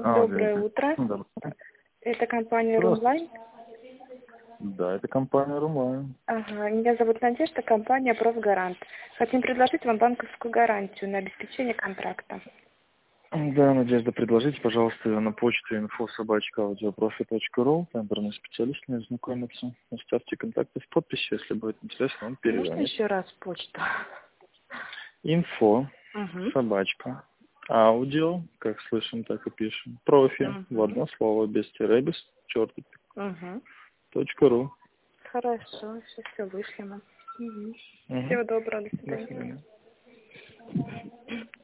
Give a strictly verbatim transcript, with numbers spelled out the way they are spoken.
Доброе утро. Доброе. Это компания Здравствуйте. Румлайн. Да, это компания Румлайн. Ага, меня зовут Надежда, компания Профгарант. Хотим предложить вам банковскую гарантию на обеспечение контракта. Да, Надежда, предложите, пожалуйста, ее на почту инфо собачка аудиопрофи точка ру. Выбранный специалист не знакомится. Оставьте контакты в подписи, если будет интересно, он Можно перезвонит. еще раз почту? Инфо Угу. собачка аудио, как слышим, так и пишем. Профи в Угу. одно слово, без тире, без чертик. Угу. Точка ру. Хорошо, сейчас все вышлем. Угу. Угу. Всего доброго, до До свидания. свидания.